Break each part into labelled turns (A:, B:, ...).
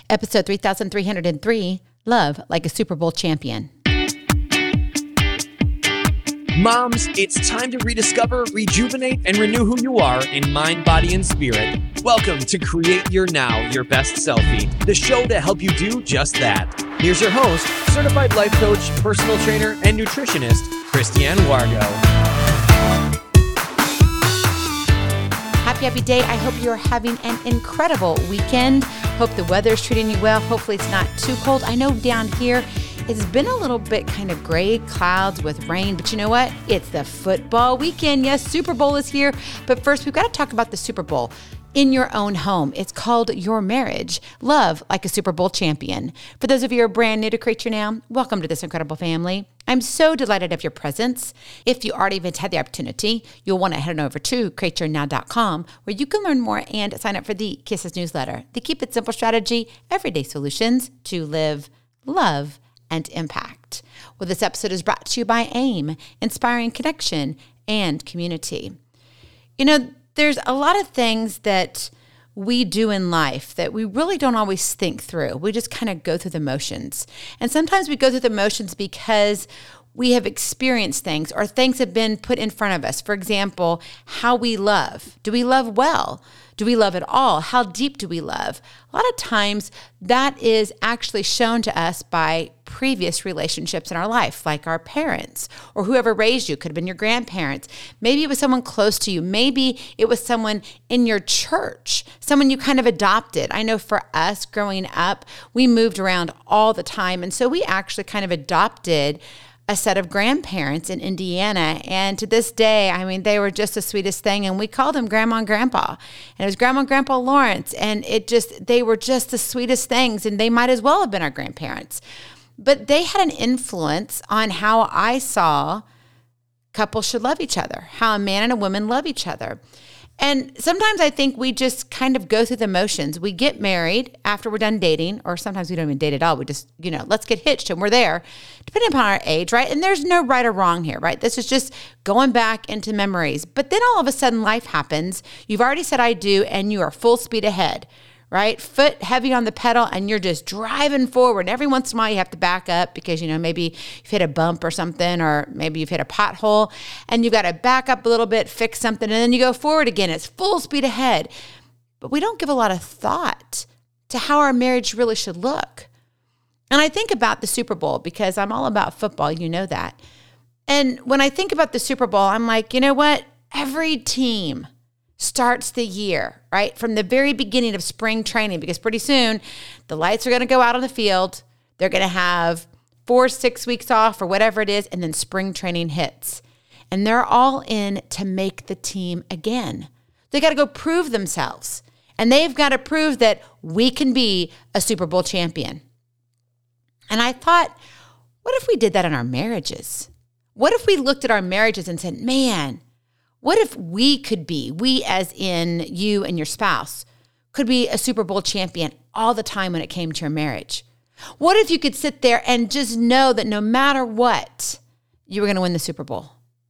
A: Episode 3303, Love Like a Super Bowl Champion.
B: Moms, it's time to rediscover, rejuvenate, and renew who you are in mind, body, and spirit. Welcome to Create Your Now, Your Best Selfie, the show to help you do just that. Here's your host, certified life coach, personal trainer, and nutritionist, Christiane Wargo.
A: Happy day. I hope you're having an incredible weekend. Hope the weather's treating you well. Hopefully it's not too cold. I know down here it's been a little bit kind of gray, clouds with rain, but you know what? It's the football weekend. Yes, Super Bowl is here. But first, we've got to talk about the Super Bowl in your own home. It's called Your Marriage. Love Like a Super Bowl Champion. For those of you who are brand new to Create Your Now, welcome to this incredible family. I'm so delighted of your presence. If you already have had the opportunity, you'll want to head on over to createyournow.com where you can learn more and sign up for the Kisses newsletter. The Keep It Simple strategy, everyday solutions to live, love, and impact. Well, this episode is brought to you by AIM, Inspiring Connection and Community. You know, there's a lot of things that we do in life that we really don't always think through. We just kind of go through the motions. And sometimes we go through the motions because we have experienced things or things have been put in front of us. For example, how we love. Do we love well? Do we love at all? How deep do we love? A lot of times that is actually shown to us by previous relationships in our life, like our parents or whoever raised you. Could have been your grandparents. Maybe it was someone close to you. Maybe it was someone in your church, someone you kind of adopted. I know for us growing up, we moved around all the time. And so we actually kind of adopted a set of grandparents in Indiana. And to this day, I mean, they were just the sweetest thing. And we called them Grandma and Grandpa. And it was Grandma and Grandpa Lawrence. And they were just the sweetest things. And they might as well have been our grandparents. But they had an influence on how I saw couples should love each other, how a man and a woman love each other. And sometimes I think we just kind of go through the motions. We get married after we're done dating, or sometimes we don't even date at all. We just, let's get hitched and we're there, depending upon our age, right? And there's no right or wrong here, right? This is just going back into memories. But then all of a sudden life happens. You've already said I do, and you are full speed ahead, right? Foot heavy on the pedal, and you're just driving forward. And every once in a while you have to back up because, maybe you've hit a bump or something, or maybe you've hit a pothole and you've got to back up a little bit, fix something, and then you go forward again. It's full speed ahead. But we don't give a lot of thought to how our marriage really should look. And I think about the Super Bowl because I'm all about football. You know that. And when I think about the Super Bowl, I'm like, you know what? Every team starts the year, right? From the very beginning of spring training, because pretty soon the lights are going to go out on the field. They're going to have 4-6 weeks off or whatever it is. And then spring training hits and they're all in to make the team again. They got to go prove themselves, and they've got to prove that we can be a Super Bowl champion. And I thought, what if we did that in our marriages? What if we looked at our marriages and said, man, what if we as in you and your spouse, could be a Super Bowl champion all the time when it came to your marriage? What if you could sit there and just know that no matter what, you were going to win the Super Bowl?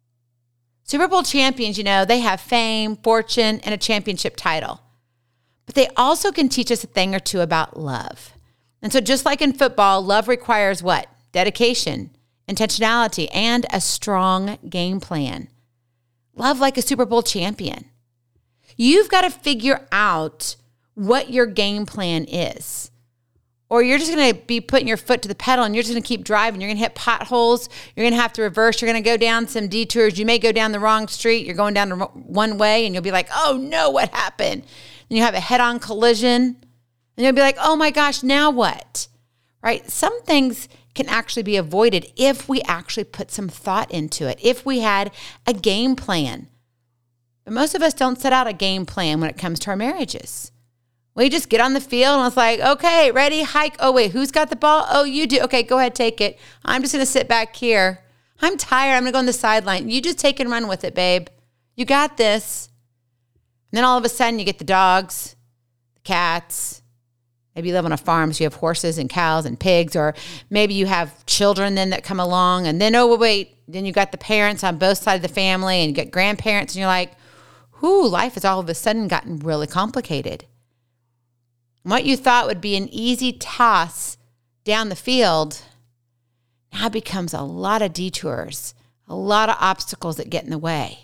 A: Super Bowl champions, they have fame, fortune, and a championship title. But they also can teach us a thing or two about love. And so just like in football, love requires what? Dedication, intentionality, and a strong game plan. Love like a Super Bowl champion. You've got to figure out what your game plan is. Or you're just going to be putting your foot to the pedal and you're just going to keep driving. You're going to hit potholes. You're going to have to reverse. You're going to go down some detours. You may go down the wrong street. You're going down one way and you'll be like, oh no, what happened? And you have a head-on collision and you'll be like, oh my gosh, now what? Right? Some things can actually be avoided if we actually put some thought into it, if we had a game plan. But most of us don't set out a game plan when it comes to our marriages. We just get on the field and it's like, okay, ready, hike. Oh, wait, who's got the ball? Oh, you do. Okay, go ahead, take it. I'm just going to sit back here. I'm tired. I'm going to go on the sideline. You just take and run with it, babe. You got this. And then all of a sudden you get the dogs, the cats. Maybe you live on a farm, so you have horses and cows and pigs, or maybe you have children then that come along. And then, oh, wait, then you got the parents on both sides of the family and you got grandparents. And you're like, life has all of a sudden gotten really complicated. What you thought would be an easy toss down the field now becomes a lot of detours, a lot of obstacles that get in the way.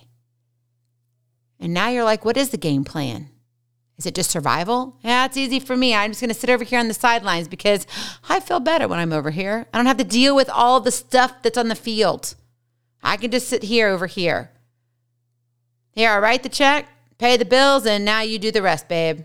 A: And now you're like, what is the game plan? Is it just survival? Yeah, it's easy for me. I'm just going to sit over here on the sidelines because I feel better when I'm over here. I don't have to deal with all the stuff that's on the field. I can just sit here over here. Here, I write the check, pay the bills, and now you do the rest, babe.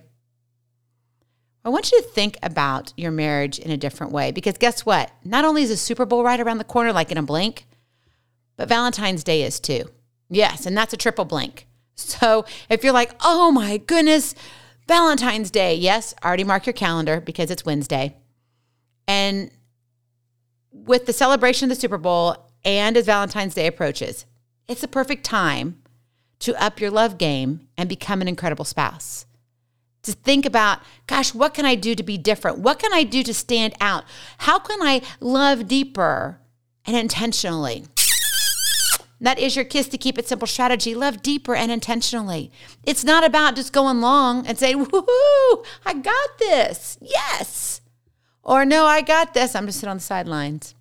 A: I want you to think about your marriage in a different way because guess what? Not only is the Super Bowl right around the corner like in a blink, but Valentine's Day is too. Yes, and that's a triple blink. So if you're like, oh my goodness, Valentine's Day. Yes, already mark your calendar because it's Wednesday. And with the celebration of the Super Bowl and as Valentine's Day approaches, it's the perfect time to up your love game and become an incredible spouse. To think about, gosh, what can I do to be different? What can I do to stand out? How can I love deeper and intentionally? That is your Kiss to Keep It Simple strategy. Love deeper and intentionally. It's not about just going long and saying, woohoo, I got this. Yes. Or no, I got this. I'm just sitting on the sidelines.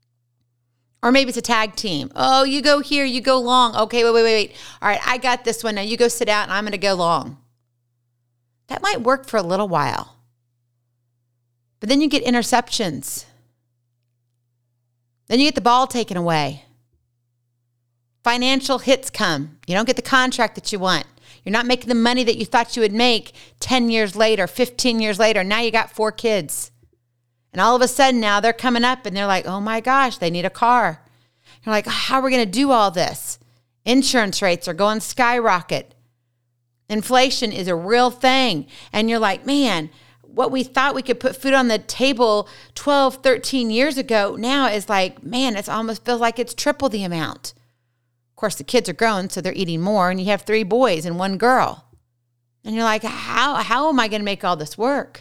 A: Or maybe it's a tag team. Oh, you go here, you go long. Okay, wait. All right, I got this one. Now you go sit out and I'm going to go long. That might work for a little while. But then you get interceptions. Then you get the ball taken away. Financial hits come. You don't get the contract that you want. You're not making the money that you thought you would make 10 years later, 15 years later. Now you got 4 kids. And all of a sudden now they're coming up and they're like, oh my gosh, they need a car. You're like, how are we going to do all this? Insurance rates are going skyrocket. Inflation is a real thing. And you're like, man, what we thought we could put food on the table 12, 13 years ago now is like, man, it almost feels like it's triple the amount. Of course, the kids are grown, so they're eating more, and you have 3 boys and 1 girl. And you're like, how am I going to make all this work?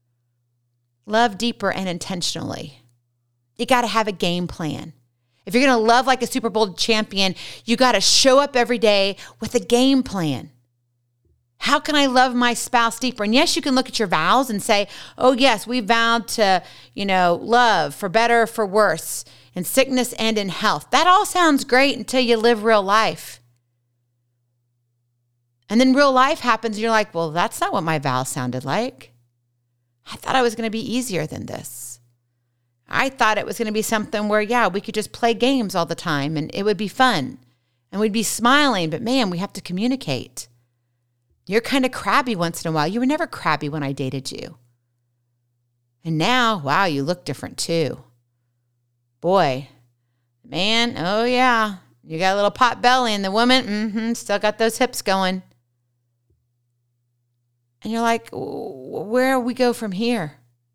A: Love deeper and intentionally. You got to have a game plan. If you're going to love like a Super Bowl champion, you got to show up every day with a game plan. How can I love my spouse deeper? And yes, you can look at your vows and say, oh yes, we vowed to, love for better, for worse, in sickness and in health. That all sounds great until you live real life. And then real life happens and you're like, well, that's not what my vows sounded like. I thought it was going to be easier than this. I thought it was going to be something where, we could just play games all the time and it would be fun and we'd be smiling, but man, we have to communicate. You're kind of crabby once in a while. You were never crabby when I dated you. And now, wow, you look different too. Boy, man, oh yeah. You got a little pot belly and the woman, still got those hips going. And you're like, where do we go from here?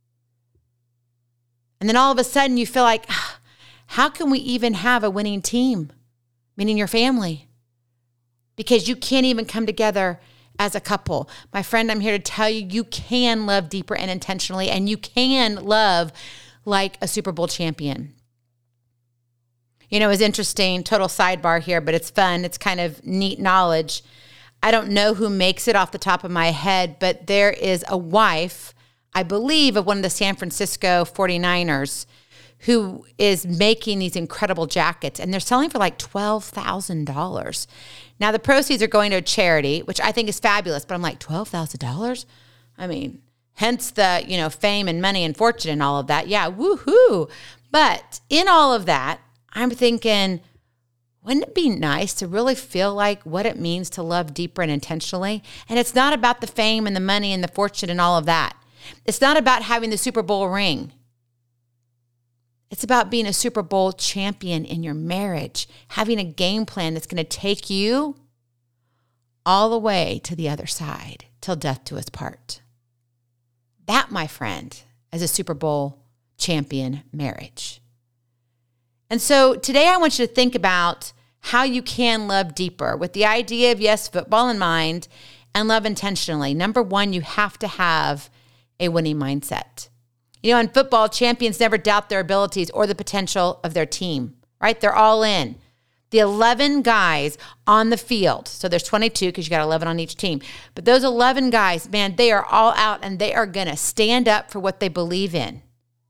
A: And then all of a sudden you feel like, how can we even have a winning team? Meaning your family. Because you can't even come together as a couple. My friend, I'm here to tell you, you can love deeper and intentionally, and you can love like a Super Bowl champion. It's interesting, total sidebar here, but it's fun. It's kind of neat knowledge. I don't know who makes it off the top of my head, but there is a wife, I believe, of one of the San Francisco 49ers who is making these incredible jackets, and they're selling for like $12,000. Now, the proceeds are going to a charity, which I think is fabulous, but I'm like, $12,000? I mean, hence the, fame and money and fortune and all of that. Yeah, woohoo. But in all of that, I'm thinking, wouldn't it be nice to really feel like what it means to love deeper and intentionally? And it's not about the fame and the money and the fortune and all of that. It's not about having the Super Bowl ring. It's about being a Super Bowl champion in your marriage, having a game plan that's going to take you all the way to the other side, till death do us part. That, my friend, is a Super Bowl champion marriage. And so today I want you to think about how you can love deeper with the idea of, yes, football in mind and love intentionally. Number 1, you have to have a winning mindset. In football, champions never doubt their abilities or the potential of their team, right? They're all in. The 11 guys on the field. So there's 22 because you got 11 on each team. But those 11 guys, man, they are all out and they are going to stand up for what they believe in.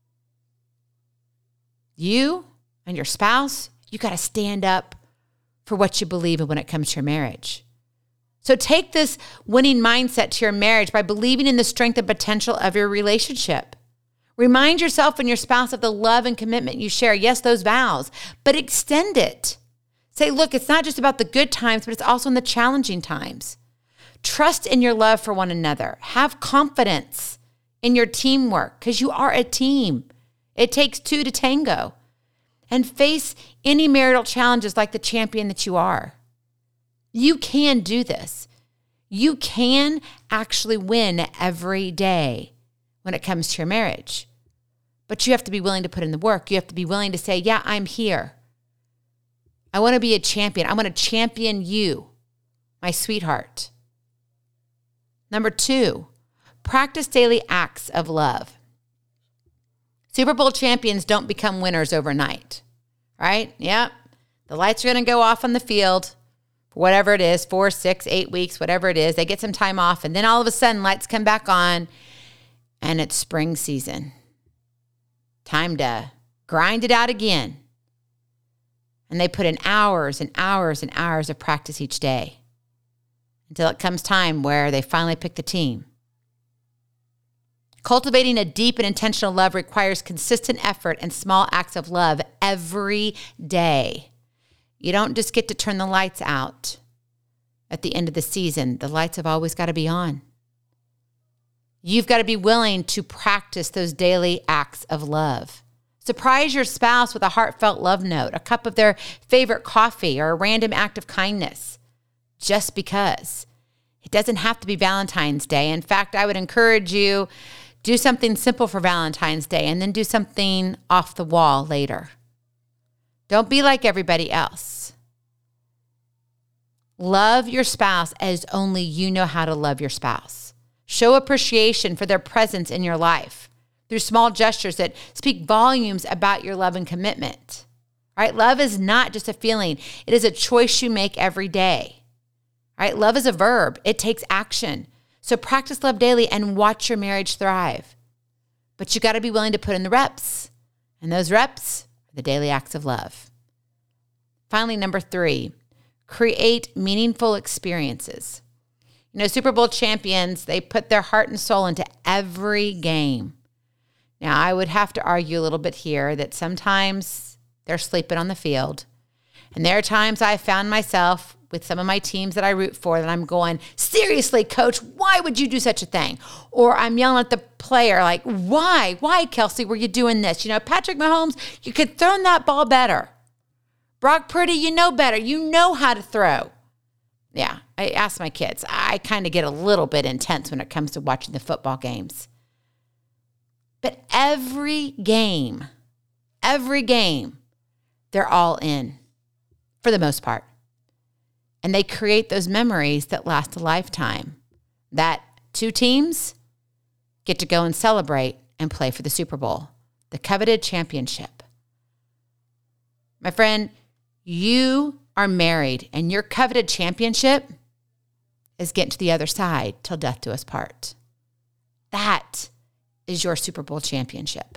A: You and your spouse, you got to stand up for what you believe in when it comes to your marriage. So take this winning mindset to your marriage by believing in the strength and potential of your relationship. Remind yourself and your spouse of the love and commitment you share. Yes, those vows, but extend it. Say, look, it's not just about the good times, but it's also in the challenging times. Trust in your love for one another. Have confidence in your teamwork because you are a team. It takes two to tango. And face any marital challenges like the champion that you are. You can do this. You can actually win every day when it comes to your marriage. But you have to be willing to put in the work. You have to be willing to say, yeah, I'm here. I want to be a champion. I want to champion you, my sweetheart. Number 2, practice daily acts of love. Super Bowl champions don't become winners overnight, right? Yep. The lights are going to go off on the field for whatever it is, 4, 6, 8 weeks, whatever it is. They get some time off, and then all of a sudden lights come back on, and it's spring season. Time to grind it out again. And they put in hours and hours and hours of practice each day until it comes time where they finally pick the team. Cultivating a deep and intentional love requires consistent effort and small acts of love every day. You don't just get to turn the lights out at the end of the season. The lights have always got to be on. You've got to be willing to practice those daily acts of love. Surprise your spouse with a heartfelt love note, a cup of their favorite coffee, or a random act of kindness, just because. It doesn't have to be Valentine's Day. In fact, I would encourage you, do something simple for Valentine's Day and then do something off the wall later. Don't be like everybody else. Love your spouse as only you know how to love your spouse. Show appreciation for their presence in your life through small gestures that speak volumes about your love and commitment. All right? Love is not just a feeling. It is a choice you make every day. All right? Love is a verb. It takes action. So practice love daily and watch your marriage thrive. But you got to be willing to put in the reps. And those reps are the daily acts of love. Finally, number 3, create meaningful experiences. You know, Super Bowl champions, they put their heart and soul into every game. Now, I would have to argue a little bit here that sometimes they're sleeping on the field. And there are times I found myself with some of my teams that I root for that I'm going, seriously, coach, why would you do such a thing? Or I'm yelling at the player like, why, Kelsey, were you doing this? You know, Patrick Mahomes, you could throw that ball better. Brock Purdy, you know better. You know how to throw. Yeah, I ask my kids. I kind of get a little bit intense when it comes to watching the football games. But every game, they're all in for the most part. And they create those memories that last a lifetime. That 2 teams get to go and celebrate and play for the Super Bowl, the coveted championship. My friend, you are married and your coveted championship is getting to the other side till death do us part. That is your Super Bowl championship.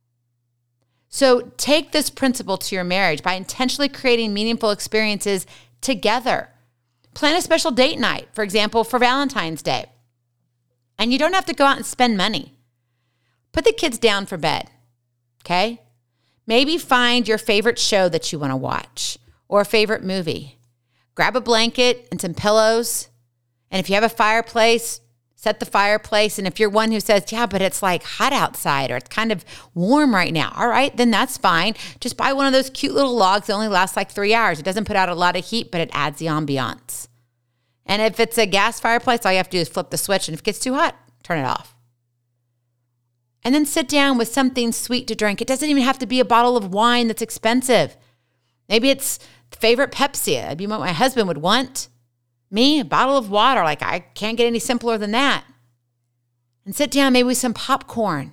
A: So take this principle to your marriage by intentionally creating meaningful experiences together. Plan a special date night, for example, for Valentine's Day. And you don't have to go out and spend money. Put the kids down for bed, okay? Maybe find your favorite show that you want to watch or a favorite movie. Grab a blanket and some pillows. And if you have a fireplace, set the fireplace. And if you're one who says, yeah, but it's like hot outside or it's kind of warm right now. All right, then that's fine. Just buy one of those cute little logs that only lasts like 3 hours. It doesn't put out a lot of heat, but it adds the ambiance. And if it's a gas fireplace, all you have to do is flip the switch. And if it gets too hot, turn it off. And then sit down with something sweet to drink. It doesn't even have to be a bottle of wine that's expensive. Maybe it's favorite Pepsi. That'd be what my husband would want. Me, a bottle of water. Like, I can't get any simpler than that. And sit down maybe with some popcorn.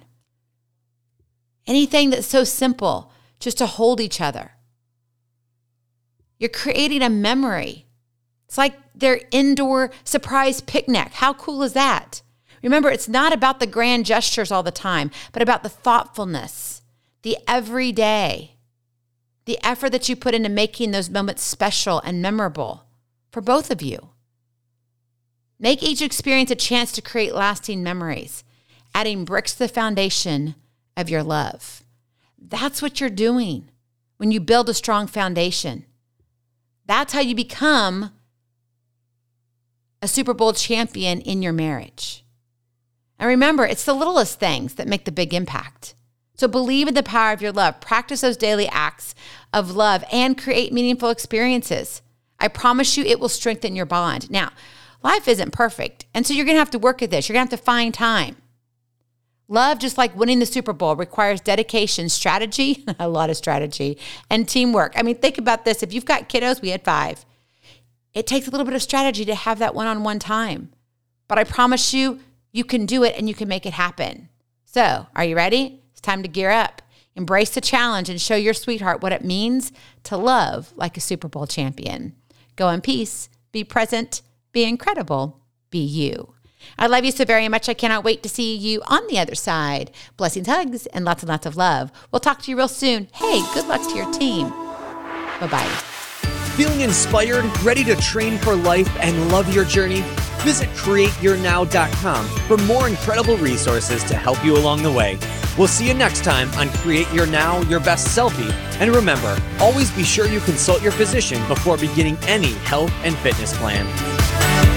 A: Anything that's so simple, just to hold each other. You're creating a memory. It's like their indoor surprise picnic. How cool is that? Remember, it's not about the grand gestures all the time, but about the thoughtfulness, the everyday, the effort that you put into making those moments special and memorable for both of you. Make each experience a chance to create lasting memories, adding bricks to the foundation of your love. That's what you're doing when you build a strong foundation. That's how you become a Super Bowl champion in your marriage. And remember, it's the littlest things that make the big impact. So believe in the power of your love. Practice those daily acts of love and create meaningful experiences. I promise you it will strengthen your bond. Now, life isn't perfect, and so you're going to have to work at this. You're going to have to find time. Love, just like winning the Super Bowl, requires dedication, strategy, a lot of strategy, and teamwork. I mean, think about this. If you've got kiddos, we had 5. It takes a little bit of strategy to have that one-on-one time. But I promise you, you can do it and you can make it happen. So, are you ready? It's time to gear up. Embrace the challenge and show your sweetheart what it means to love like a Super Bowl champion. Go in peace, be present, be incredible, be you. I love you so very much. I cannot wait to see you on the other side. Blessings, hugs, and lots of love. We'll talk to you real soon. Hey, good luck to your team. Bye-bye.
B: Feeling inspired, ready to train for life and love your journey? Visit CreateYourNow.com for more incredible resources to help you along the way. We'll see you next time on Create Your Now, Your Best Selfie. And remember, always be sure you consult your physician before beginning any health and fitness plan.